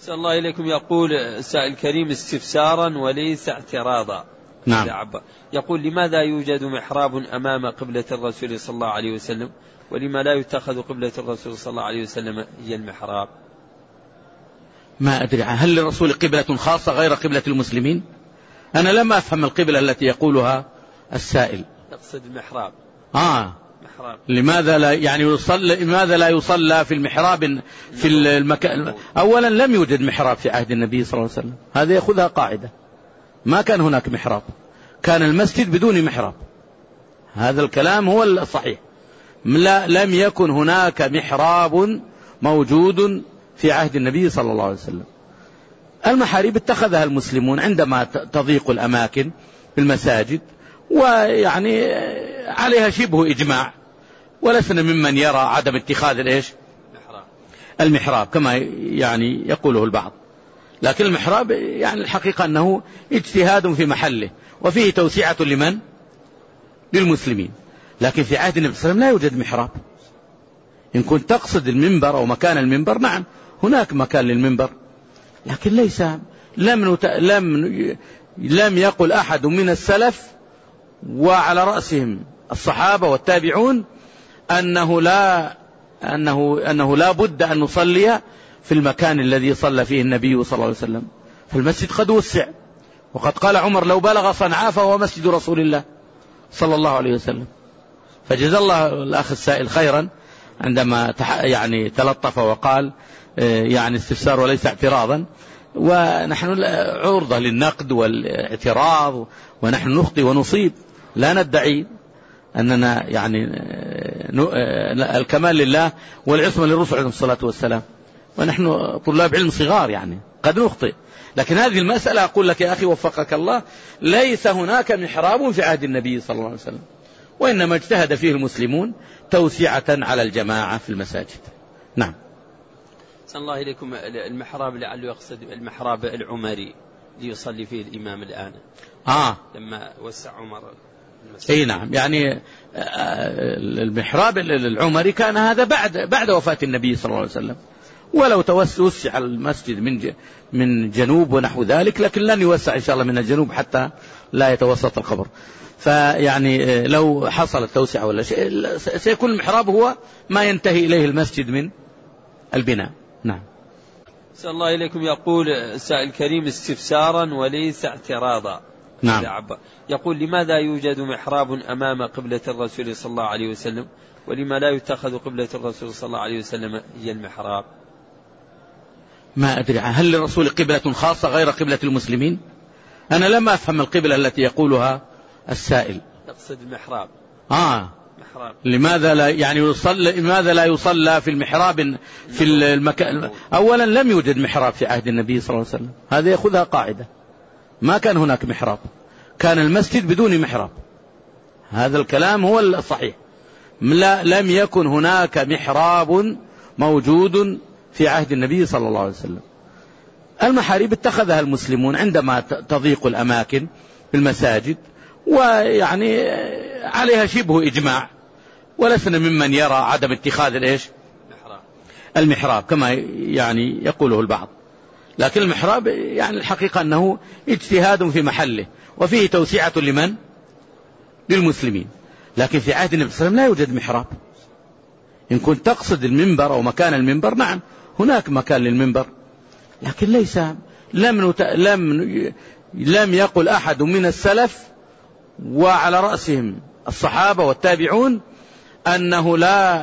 صلى الله إليكم. يقول سائل كريم استفسارا وليس اعتراضا. نعم. يقول: لماذا يوجد محراب أمام قبلة الرسول صلى الله عليه وسلم، ولما لا يتخذ قبلة الرسول صلى الله عليه وسلم هي المحراب؟ ما أدري، هل للرسول قبلة خاصة غير قبلة المسلمين؟ أنا لم أفهم القبلة التي يقولها السائل. يقصد المحراب. محراب. لماذا لا يصلى في المحراب في المكان؟ أولا لم يوجد محراب في عهد النبي صلى الله عليه وسلم، هذا يأخذها قاعدة، ما كان هناك محراب، كان المسجد بدون محراب، هذا الكلام هو الصحيح. لم يكن هناك محراب موجود في عهد النبي صلى الله عليه وسلم. المحاريب اتخذها المسلمون عندما تضيق الأماكن في المساجد، ويعني عليها شبه إجماع، ولسنا ممن يرى عدم اتخاذ المحراب كما يعني يقوله البعض. لكن المحراب يعني الحقيقة أنه اجتهاد في محله، وفيه توسعة لمن؟ للمسلمين. لكن في عهد النبي صلى الله عليه وسلم لا يوجد محراب. إن كنت تقصد المنبر أو مكان المنبر، نعم هناك مكان للمنبر، لكن ليس لم يقل أحد من السلف وعلى رأسهم الصحابة والتابعون أنه لا بد أن نصلي في المكان الذي صلى فيه النبي صلى الله عليه وسلم. فالمسجد قد وسع، وقد قال عمر: لو بلغ صنعاء فهو مسجد رسول الله صلى الله عليه وسلم. فجزا الله الأخ السائل خيرا عندما يعني تلطف وقال يعني استفسار وليس اعتراضا، ونحن عرضة للنقد والاعتراض، ونحن نخطئ ونصيب، لا ندعي أننا يعني الكمال لله والعصمة للرسول عليه الصلاة والسلام، ونحن طلاب علم صغار يعني قد نخطئ. لكن هذه المسألة أقول لك يا أخي وفقك الله، ليس هناك محراب في عهد النبي صلى الله عليه وسلم، وإنما اجتهد فيه المسلمون توسعة على الجماعة في المساجد. نعم. صلى الله إليكم. المحراب لعله يقصد المحراب العمري ليصلي فيه الإمام الآن لما وسع عمر المسجد. أي نعم، يعني المحراب العمري كان هذا بعد وفاة النبي صلى الله عليه وسلم، ولو توسع المسجد من جنوب ونحو ذلك، لكن لن يوسع إن شاء الله من الجنوب حتى لا يتوسط القبر. فيعني لو حصل التوسعة ولا شيء سيكون المحراب هو ما ينتهي إليه المسجد من البناء. نعم. صلى الله إليكم. يقول سائل كريم استفسارا وليس اعتراضا. نعم. يقول: لماذا يوجد محراب أمام قبلة الرسول صلى الله عليه وسلم، ولما لا يتخذ قبلة الرسول صلى الله عليه وسلم هي المحراب؟ ما أدري، هل للرسول قبلة خاصة غير قبلة المسلمين؟ أنا لم أفهم القبلة التي يقولها السائل. يقصد المحراب. محراب. لماذا لا يصلى في المحراب في المكان؟ أولا لم يوجد محراب في عهد النبي صلى الله عليه وسلم، هذا يأخذها قاعدة، ما كان هناك محراب، كان المسجد بدون محراب، هذا الكلام هو الصحيح. لم يكن هناك محراب موجود في عهد النبي صلى الله عليه وسلم. المحاريب اتخذها المسلمون عندما تضيق الأماكن في المساجد، ويعني عليها شبه إجماع، ولسنا ممن يرى عدم اتخاذ المحراب كما يعني يقوله البعض. لكن المحراب يعني الحقيقة أنه اجتهاد في محله، وفيه توسعة لمن؟ للمسلمين. لكن في عهد النبي صلى الله عليه وسلم لا يوجد محراب. إن كنت تقصد المنبر أو مكان المنبر، نعم هناك مكان للمنبر، لكن ليس لم يقل أحد من السلف وعلى رأسهم الصحابة والتابعون أنه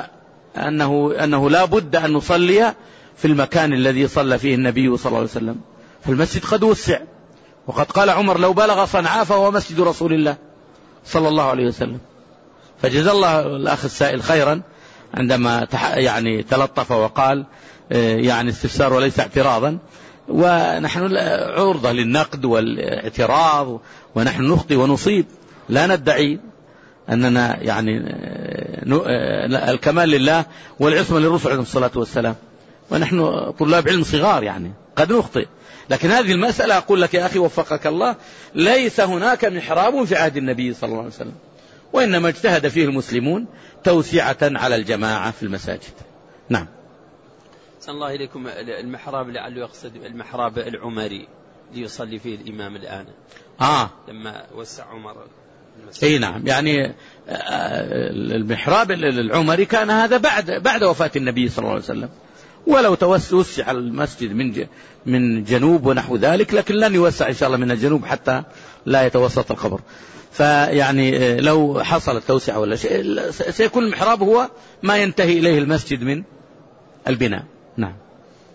لا بد أن نصلي في المكان الذي صلى فيه النبي صلى الله عليه وسلم. فالمسجد قد وسع، وقد قال عمر: لو بلغ صنعاء فهو مسجد رسول الله صلى الله عليه وسلم. فجزا الله الأخ السائل خيرا عندما يعني تلطف وقال يعني استفسار وليس اعتراضا، ونحن عرضة للنقد والاعتراض، ونحن نخطئ ونصيب، لا ندعي أننا يعني الكمال لله والعصمة للرسول عليه الصلاة والسلام، ونحن طلاب علم صغار يعني قد نخطئ. لكن هذه المسألة أقول لك يا أخي وفقك الله، ليس هناك محراب في عهد النبي صلى الله عليه وسلم، وإنما اجتهد فيه المسلمون توسعة على الجماعة في المساجد. نعم. أحسن الله إليكم المحراب لعله يقصد المحراب العمري ليصلي فيه الإمام الآن لما وسع عمر المسجد. اي نعم، يعني المحراب العمري كان هذا بعد وفاة النبي صلى الله عليه وسلم، ولو توسع المسجد من جنوب ونحو ذلك، لكن لن يوسع إن شاء الله من الجنوب حتى لا يتوسط القبر. فيعني لو حصلت توسعة ولا شيء سيكون المحراب هو ما ينتهي إليه المسجد من البناء. نعم.